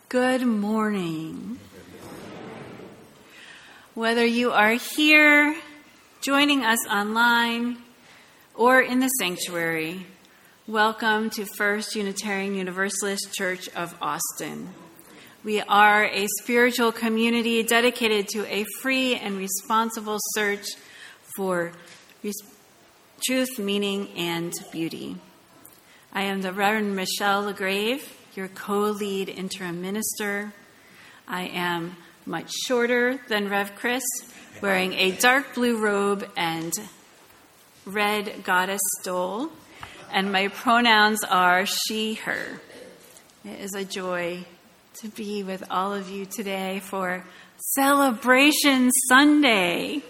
Good morning. Whether you are here, joining us online, or in the sanctuary, welcome to First Unitarian Universalist Church of Austin. We are a spiritual community dedicated to a free and responsible search for truth, meaning, and beauty. I am the Reverend Michelle LaGrave, your co-lead interim minister. I am much shorter than Rev Chris, wearing a dark blue robe and red goddess stole, and my pronouns are she, her. It is a joy to be with all of you today for Celebration Sunday.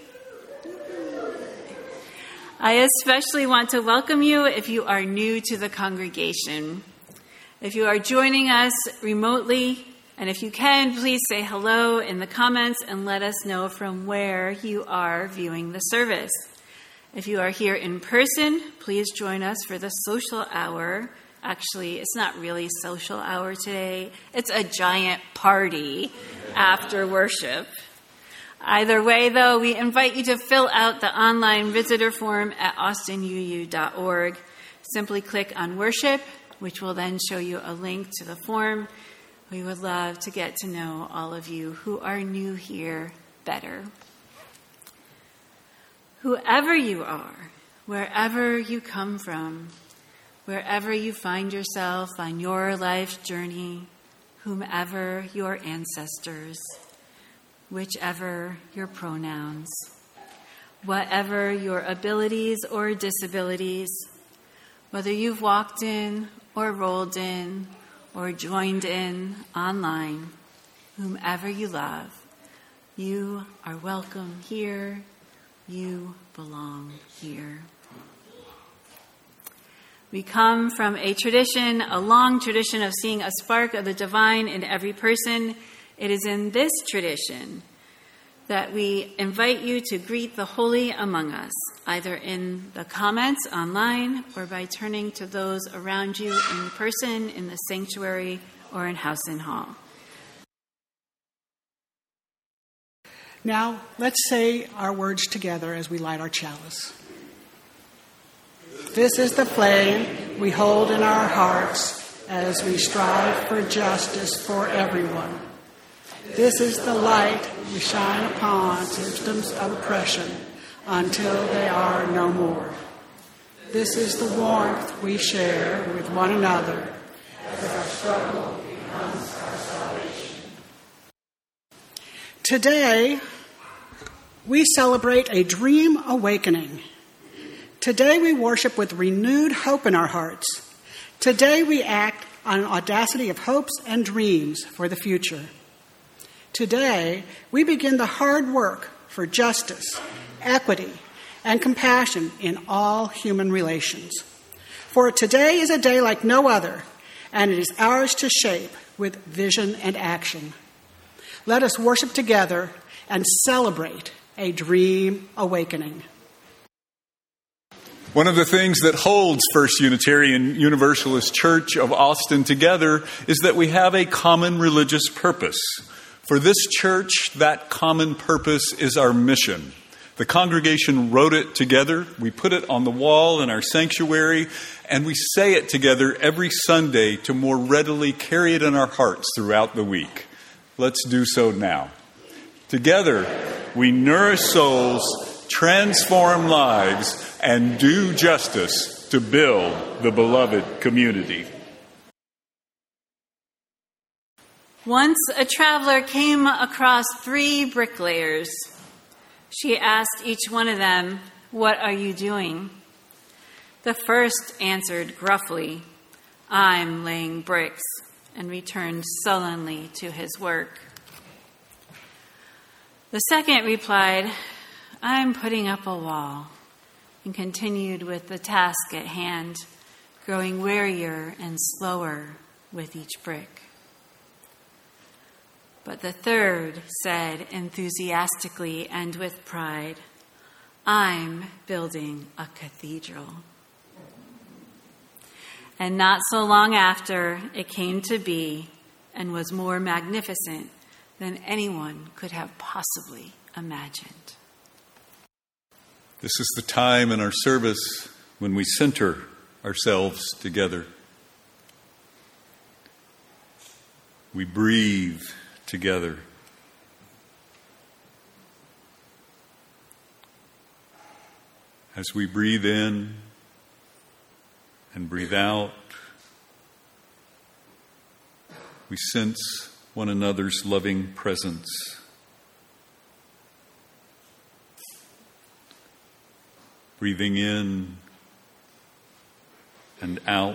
I especially want to welcome you if you are new to the congregation. If you are joining us remotely, and if you can, please say hello in the comments and let us know from where you are viewing the service. If you are here in person, please join us for the social hour. Actually, it's not really social hour today. It's a giant party after worship. Either way, though, we invite you to fill out the online visitor form at austinuu.org. Simply click on worship, which will then show you a link to the form. We would love to get to know all of you who are new here better. Whoever you are, wherever you come from, wherever you find yourself on your life's journey, whomever your ancestors, whichever your pronouns, whatever your abilities or disabilities, whether you've walked in or rolled in or joined in online, whomever you love, you are welcome here. You belong here. We come from a long tradition of seeing a spark of the divine in every person. It is in this tradition that we invite you to greet the holy among us, either in the comments online or by turning to those around you in person, in the sanctuary, or in house and hall. Now, let's say our words together as we light our chalice. This is the flame we hold in our hearts as we strive for justice for everyone. This is the light we shine upon systems of oppression until they are no more. This is the warmth we share with one another as our struggle becomes our salvation. Today, we celebrate a dream awakening. Today, we worship with renewed hope in our hearts. Today, we act on an audacity of hopes and dreams for the future. Today, we begin the hard work for justice, equity, and compassion in all human relations. For today is a day like no other, and it is ours to shape with vision and action. Let us worship together and celebrate a dream awakening. One of the things that holds First Unitarian Universalist Church of Austin together is that we have a common religious purpose. For this church, that common purpose is our mission. The congregation wrote it together. We put it on the wall in our sanctuary, and we say it together every Sunday to more readily carry it in our hearts throughout the week. Let's do so now. Together, we nourish souls, transform lives, and do justice to build the beloved community. Once a traveler came across 3 bricklayers. She asked each one of them, "What are you doing?" The first answered gruffly, "I'm laying bricks," and returned sullenly to his work. The second replied, "I'm putting up a wall," and continued with the task at hand, growing wearier and slower with each brick. But the third said enthusiastically and with pride, "I'm building a cathedral." And not so long after, it came to be and was more magnificent than anyone could have possibly imagined. This is the time in our service when we center ourselves together. We breathe together. As we breathe in and breathe out, we sense one another's loving presence. Breathing in and out,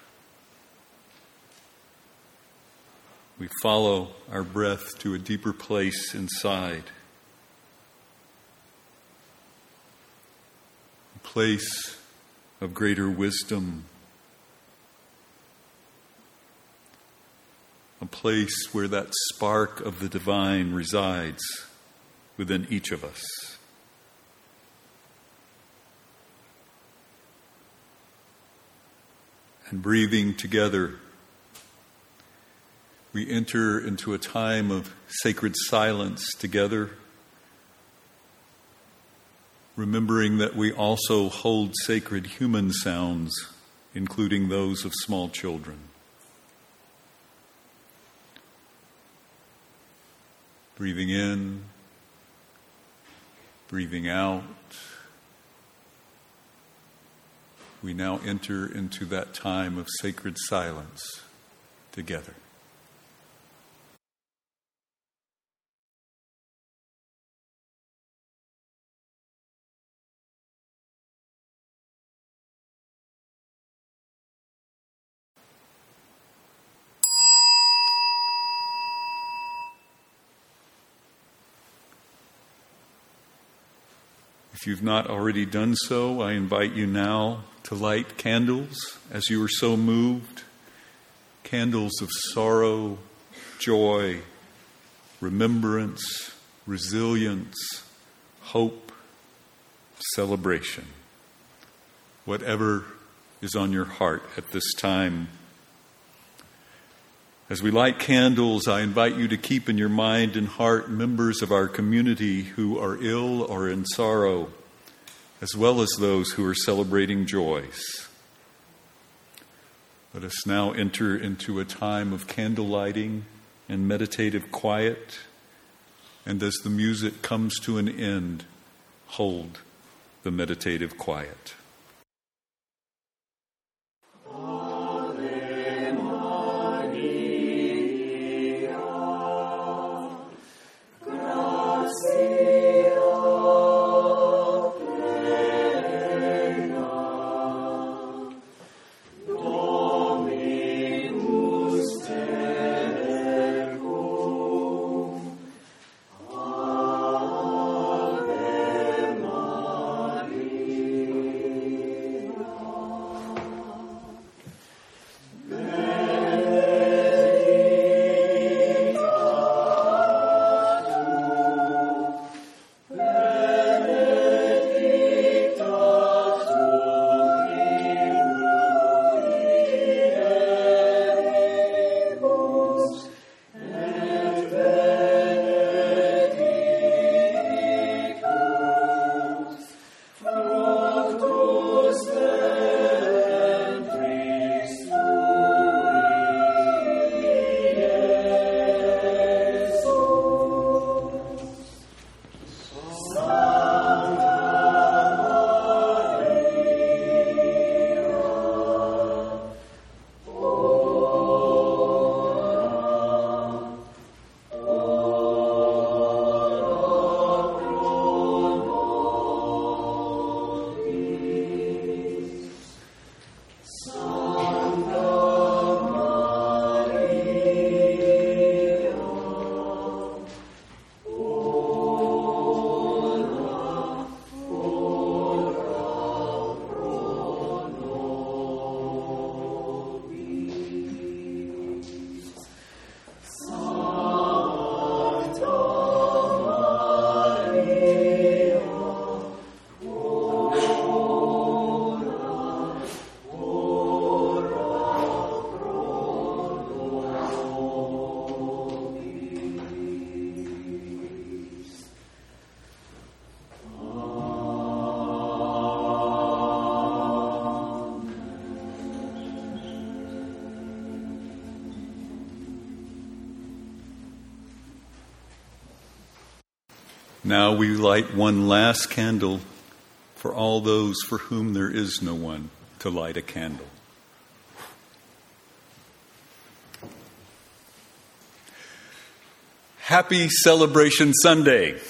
we follow our breath to a deeper place inside. A place of greater wisdom. A place where that spark of the divine resides within each of us. And breathing together, we enter into a time of sacred silence together, remembering that we also hold sacred human sounds, including those of small children. Breathing in, breathing out. We now enter into that time of sacred silence together. If you've not already done so, I invite you now to light candles as you are so moved. Candles of sorrow, joy, remembrance, resilience, hope, celebration. Whatever is on your heart at this time. As we light candles, I invite you to keep in your mind and heart members of our community who are ill or in sorrow, as well as those who are celebrating joys. Let us now enter into a time of candle lighting and meditative quiet, and as the music comes to an end, hold the meditative quiet. Now we light one last candle for all those for whom there is no one to light a candle. Happy Celebration Sunday.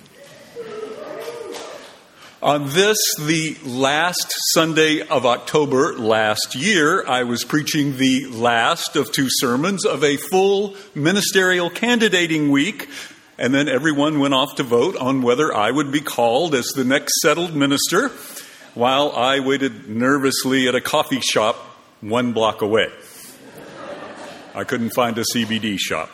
On this, the last Sunday of October last year, I was preaching the last of two sermons of a full ministerial candidating week, and then everyone went off to vote on whether I would be called as the next settled minister, while I waited nervously at a coffee shop 1 block away. I couldn't find a CBD shop.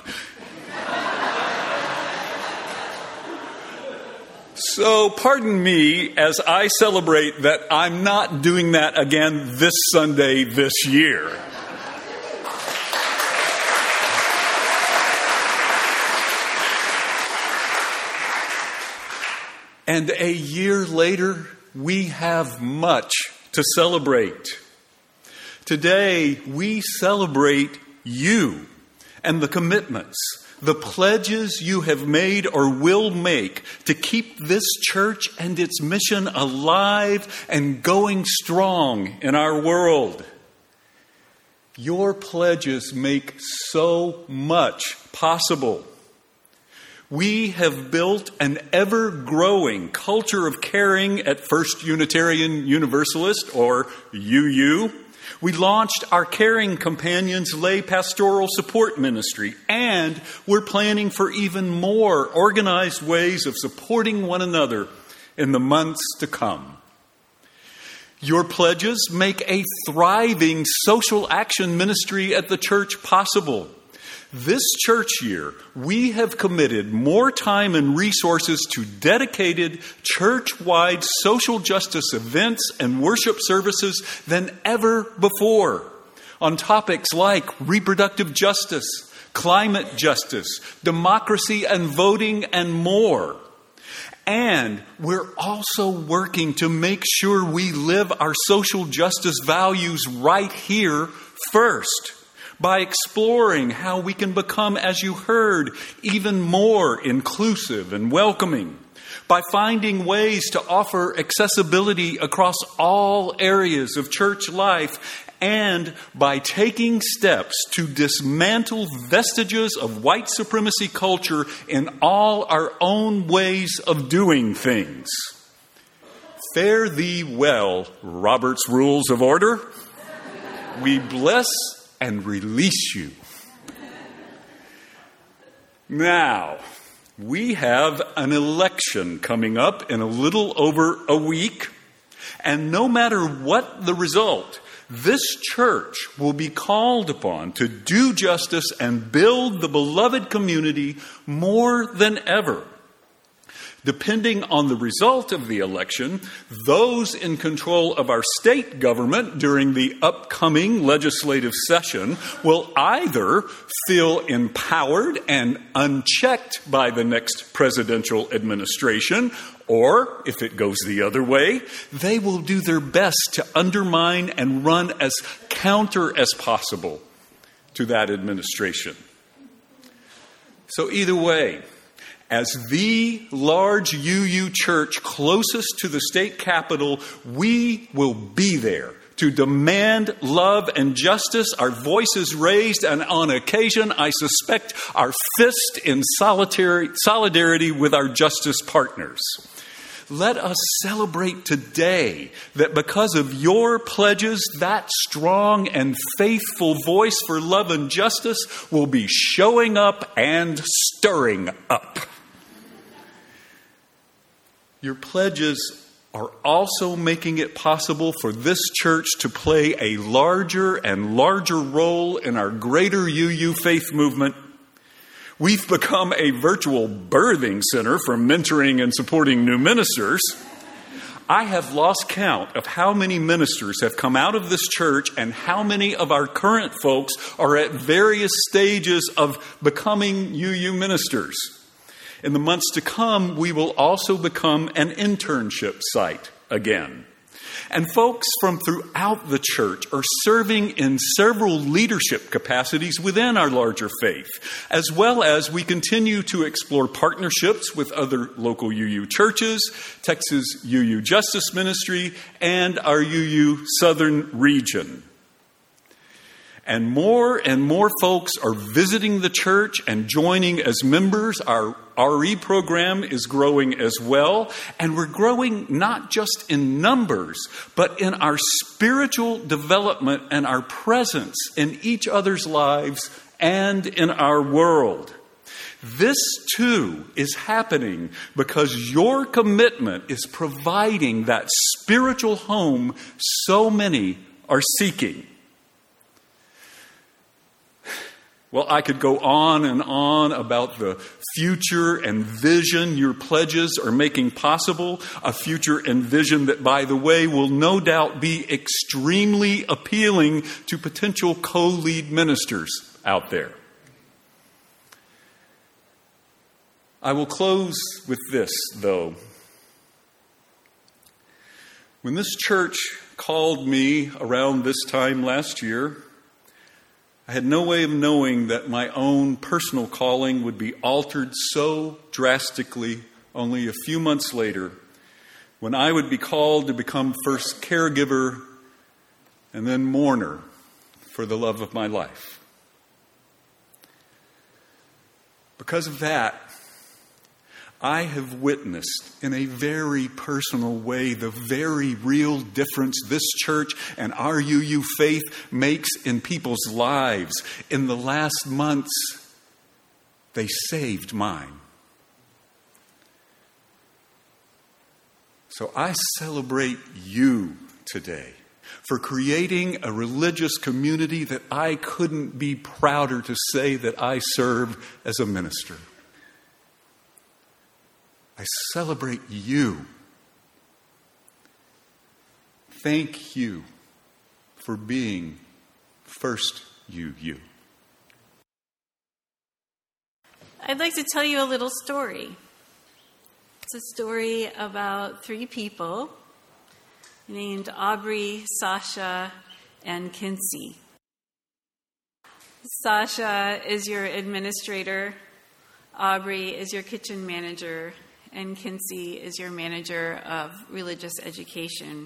So pardon me as I celebrate that I'm not doing that again this Sunday this year. And a year later, we have much to celebrate. Today, we celebrate you and the commitments, the pledges you have made or will make to keep this church and its mission alive and going strong in our world. Your pledges make so much possible. We have built an ever-growing culture of caring at First Unitarian Universalist, or UU. We launched our Caring Companions lay pastoral support ministry, and we're planning for even more organized ways of supporting one another in the months to come. Your pledges make a thriving social action ministry at the church possible. This church year, we have committed more time and resources to dedicated church-wide social justice events and worship services than ever before on topics like reproductive justice, climate justice, democracy and voting, and more. And we're also working to make sure we live our social justice values right here first, by exploring how we can become, as you heard, even more inclusive and welcoming, by finding ways to offer accessibility across all areas of church life, and by taking steps to dismantle vestiges of white supremacy culture in all our own ways of doing things. Fare thee well, Robert's Rules of Order. We bless and release you. Now, we have an election coming up in a little over a week, and no matter what the result, this church will be called upon to do justice and build the beloved community more than ever. Depending on the result of the election, those in control of our state government during the upcoming legislative session will either feel empowered and unchecked by the next presidential administration, or, if it goes the other way, they will do their best to undermine and run as counter as possible to that administration. So either way, as the large UU church closest to the state capitol, we will be there to demand love and justice, our voices raised, and on occasion, I suspect, our fist in solidarity with our justice partners. Let us celebrate today that because of your pledges, that strong and faithful voice for love and justice will be showing up and stirring up. Your pledges are also making it possible for this church to play a larger and larger role in our greater UU faith movement. We've become a virtual birthing center for mentoring and supporting new ministers. I have lost count of how many ministers have come out of this church and how many of our current folks are at various stages of becoming UU ministers. In the months to come, we will also become an internship site again. And folks from throughout the church are serving in several leadership capacities within our larger faith, as well as we continue to explore partnerships with other local UU churches, Texas UU Justice Ministry, and our UU Southern Region. And more folks are visiting the church and joining as members. Our RE program is growing as well. And we're growing not just in numbers, but in our spiritual development and our presence in each other's lives and in our world. This, too, is happening because your commitment is providing that spiritual home so many are seeking. Well, I could go on and on about the future and vision your pledges are making possible, a future and vision that, by the way, will no doubt be extremely appealing to potential co-lead ministers out there. I will close with this, though. When this church called me around this time last year, I had no way of knowing that my own personal calling would be altered so drastically only a few months later, when I would be called to become first caregiver and then mourner for the love of my life. Because of that, I have witnessed in a very personal way the very real difference this church and our UU faith makes in people's lives. In the last months, they saved mine. So I celebrate you today for creating a religious community that I couldn't be prouder to say that I serve as a minister. I celebrate you. Thank you for being first UU. I'd like to tell you a little story. It's a story about three people named Aubrey, Sasha, and Kinsey. Sasha is your administrator. Aubrey is your kitchen manager. And Kinsey is your manager of religious education.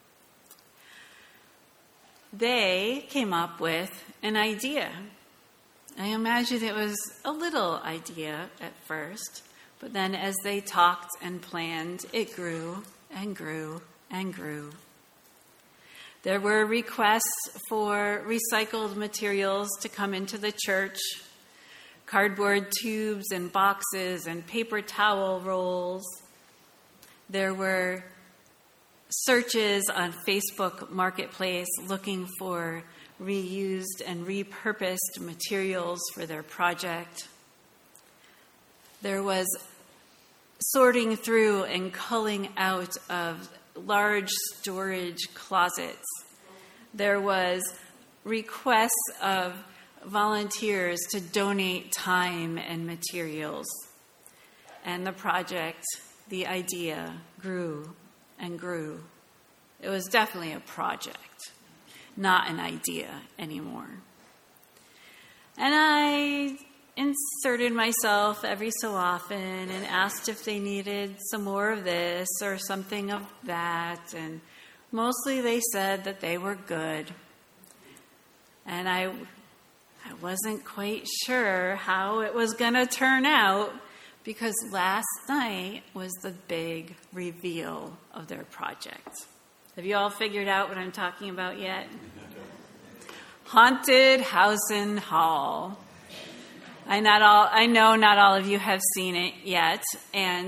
They came up with an idea. I imagine it was a little idea at first, but then as they talked and planned, it grew and grew and grew. There were requests for recycled materials to come into the church. Cardboard tubes and boxes and paper towel rolls. There were searches on Facebook Marketplace looking for reused and repurposed materials for their project. There was sorting through and culling out of large storage closets. There was requests of volunteers to donate time and materials. And the project, the idea, grew and grew. It was definitely a project, not an idea anymore. And I inserted myself every so often and asked if they needed some more of this or something of that. And mostly they said that they were good. And I wasn't quite sure how it was going to turn out because last night was the big reveal of their project. Have you all figured out what I'm talking about yet? Haunted Housen Hall. I know not all of you have seen it yet, and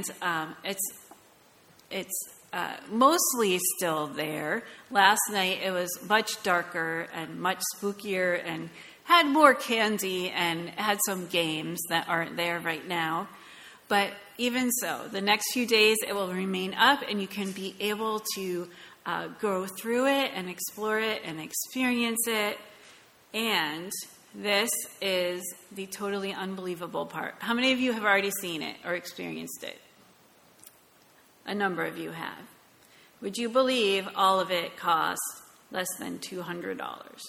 it's mostly still there. Last night it was much darker and much spookier and had more candy and had some games that aren't there right now. But even so, the next few days it will remain up and you can be able to go through it and explore it and experience it. And this is the totally unbelievable part. How many of you have already seen it or experienced it? A number of you have. Would you believe all of it cost less than $200?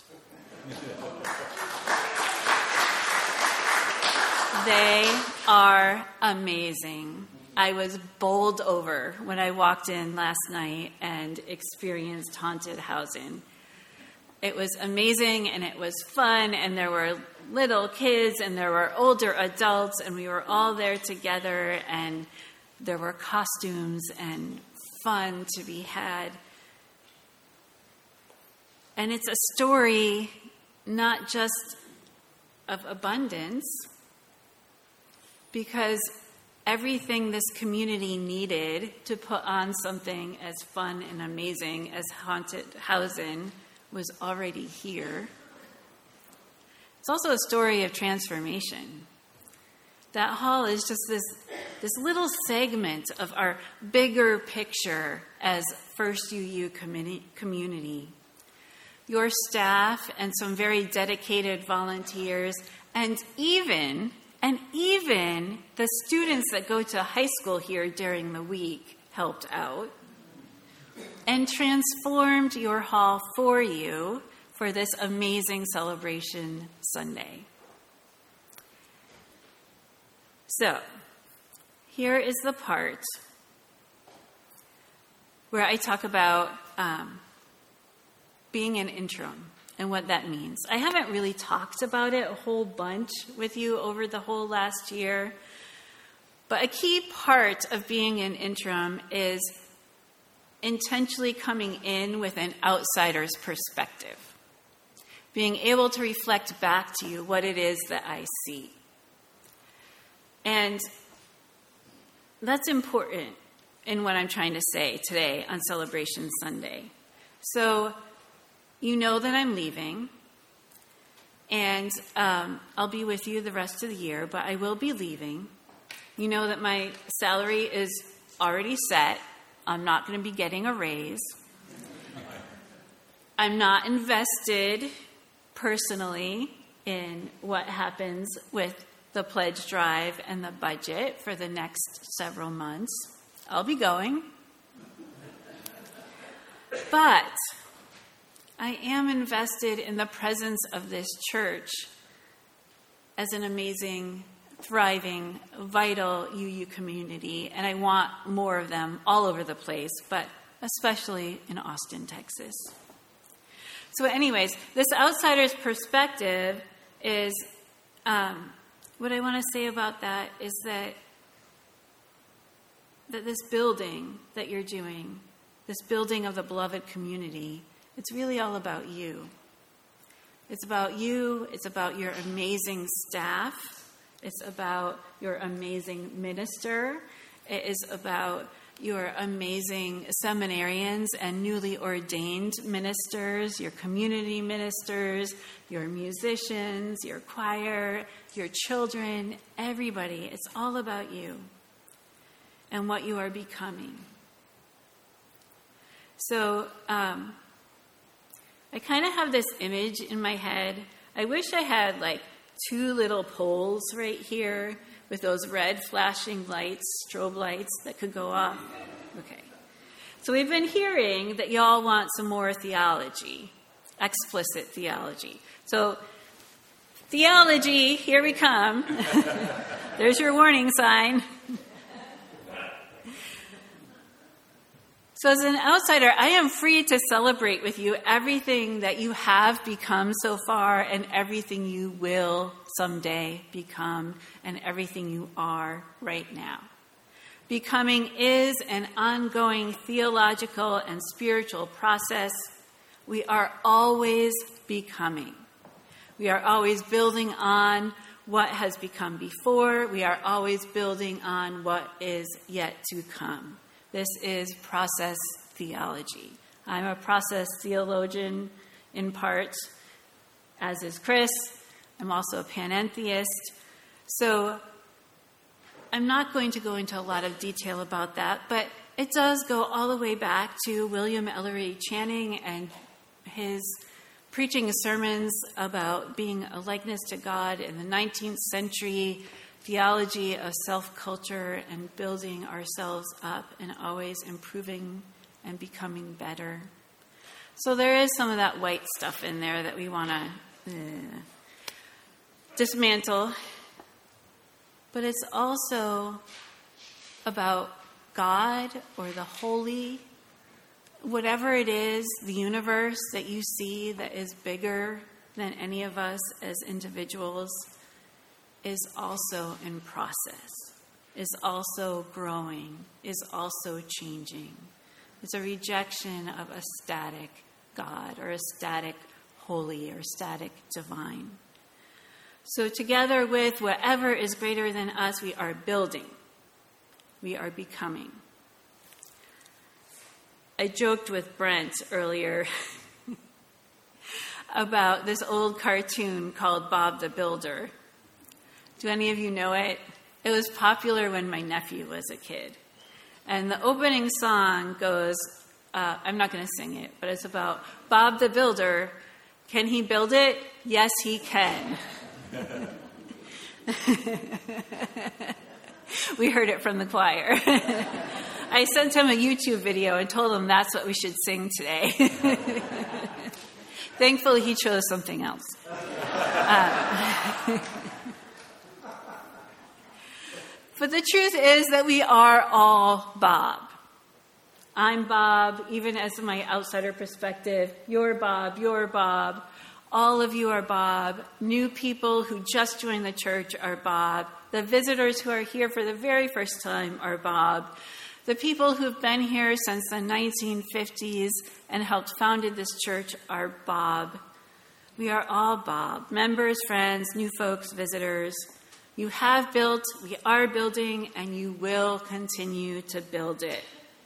They are amazing. I was bowled over when I walked in last night and experienced haunted housing. It was amazing and it was fun, and there were little kids and there were older adults, and we were all there together, and there were costumes and fun to be had. And it's a story not just of abundance, because everything this community needed to put on something as fun and amazing as haunted housing was already here. It's also a story of transformation. That hall is just this little segment of our bigger picture as First UU community. Your staff and some very dedicated volunteers, and even the students that go to high school here during the week helped out and transformed your hall for you for this amazing celebration Sunday. So, here is the part where I talk about being an interim and what that means. I haven't really talked about it a whole bunch with you over the whole last year, but a key part of being an interim is intentionally coming in with an outsider's perspective, being able to reflect back to you what it is that I see. And that's important in what I'm trying to say today on Celebration Sunday. So, you know that I'm leaving, and I'll be with you the rest of the year, but I will be leaving. You know that my salary is already set. I'm not going to be getting a raise. I'm not invested personally in what happens with the pledge drive and the budget for the next several months. I'll be going. But I am invested in the presence of this church as an amazing, thriving, vital UU community, and I want more of them all over the place, but especially in Austin, Texas. So anyways, this outsider's perspective is, what I want to say about that is that this building that you're doing, this building of the beloved community, it's really all about you. It's about you. It's about your amazing staff. It's about your amazing minister. It is about your amazing seminarians and newly ordained ministers, your community ministers, your musicians, your choir, your children, everybody. It's all about you and what you are becoming. So I kind of have this image in my head. I wish I had like 2 little poles right here with those red flashing lights, strobe lights that could go off. Okay. So we've been hearing that y'all want some more theology, explicit theology. So theology, here we come. There's your warning sign. So as an outsider, I am free to celebrate with you everything that you have become so far and everything you will someday become and everything you are right now. Becoming is an ongoing theological and spiritual process. We are always becoming. We are always building on what has become before. We are always building on what is yet to come. This is process theology. I'm a process theologian in part, as is Chris. I'm also a panentheist. So I'm not going to go into a lot of detail about that, but it does go all the way back to William Ellery Channing and his preaching sermons about being a likeness to God in the 19th century, theology of self-culture and building ourselves up and always improving and becoming better. So there is some of that white stuff in there that we want to dismantle. But it's also about God or the holy, whatever it is, the universe that you see that is bigger than any of us as individuals, is also in process, is also growing, is also changing. It's a rejection of a static God or a static holy or static divine. So together with whatever is greater than us, we are building. We are becoming. I joked with Brent earlier about this old cartoon called Bob the Builder. Do any of you know it? It was popular when my nephew was a kid. And the opening song goes, I'm not going to sing it, but it's about Bob the Builder. Can he build it? Yes, he can. We heard it from the choir. I sent him a YouTube video and told him that's what we should sing today. Thankfully, he chose something else. But the truth is that we are all Bob. I'm Bob, even as my outsider perspective. You're Bob, you're Bob. All of you are Bob. New people who just joined the church are Bob. The visitors who are here for the very first time are Bob. The people who've been here since the 1950s and helped founded this church are Bob. We are all Bob. Members, friends, new folks, visitors. You have built, we are building, and you will continue to build it.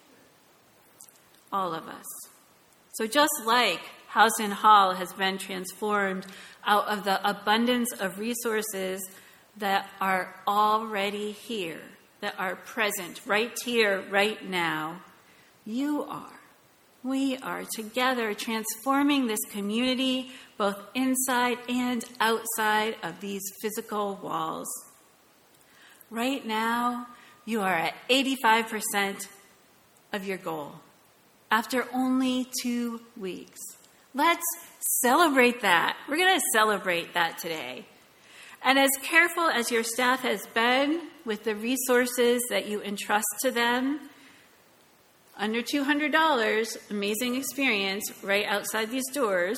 All of us. So just like Housen Hall has been transformed out of the abundance of resources that are already here, that are present right here, right now, you are. We are together transforming this community both inside and outside of these physical walls. Right now, you are at 85% of your goal after only 2 weeks. Let's celebrate that. We're going to celebrate that today. And as careful as your staff has been with the resources that you entrust to them, under $200, amazing experience right outside these doors.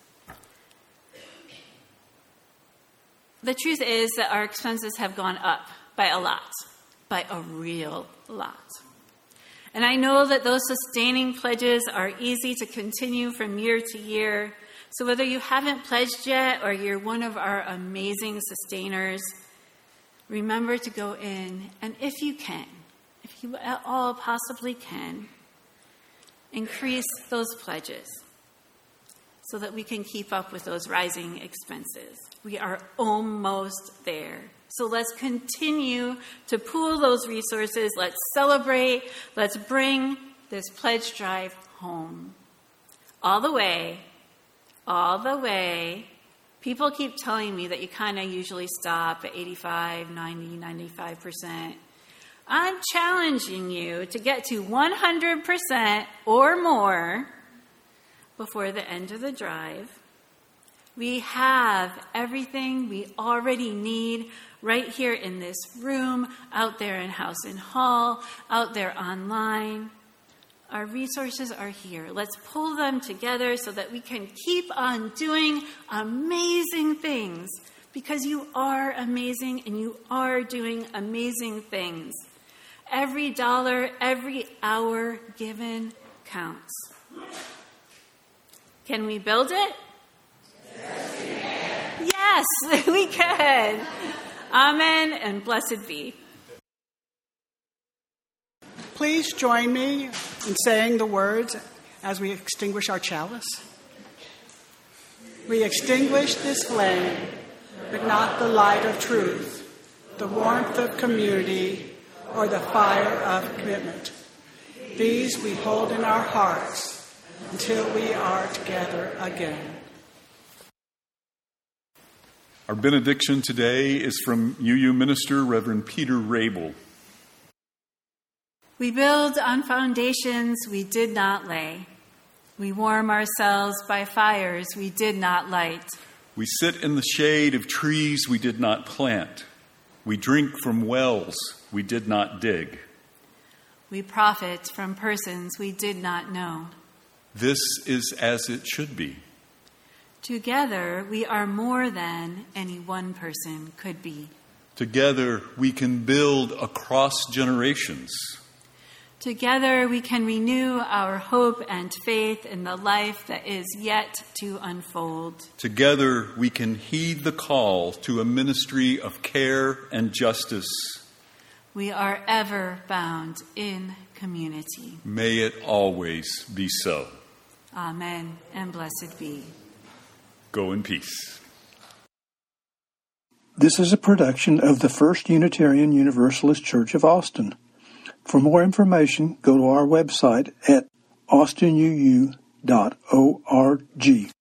The truth is that our expenses have gone up by a lot, by a real lot. And I know that those sustaining pledges are easy to continue from year to year. So whether you haven't pledged yet or you're one of our amazing sustainers, remember to go in, and if you can, if you at all possibly can, increase those pledges so that we can keep up with those rising expenses. We are almost there. So let's continue to pool those resources. Let's celebrate. Let's bring this pledge drive home. All the way. People keep telling me that you kind of usually stop at 85, 90, 95%. I'm challenging you to get to 100% or more before the end of the drive. We have everything we already need right here in this room, out there in Housen Hall, out there online. Our resources are here. Let's pull them together so that we can keep on doing amazing things, because you are amazing and you are doing amazing things. Every dollar, every hour given counts. Can we build it? Yes, we can. Amen and blessed be. Please join me in saying the words as we extinguish our chalice. We extinguish this flame, but not the light of truth, the warmth of community, or the fire of commitment. These we hold in our hearts until we are together again. Our benediction today is from UU minister Reverend Peter Rabel. We build on foundations we did not lay. We warm ourselves by fires we did not light. We sit in the shade of trees we did not plant. We drink from wells we did not dig. We profit from persons we did not know. This is as it should be. Together, we are more than any one person could be. Together, we can build across generations. Together, we can renew our hope and faith in the life that is yet to unfold. Together, we can heed the call to a ministry of care and justice. We are ever bound in community. May it always be so. Amen, and blessed be. Go in peace. This is a production of the First Unitarian Universalist Church of Austin. For more information, go to our website at austinuu.org.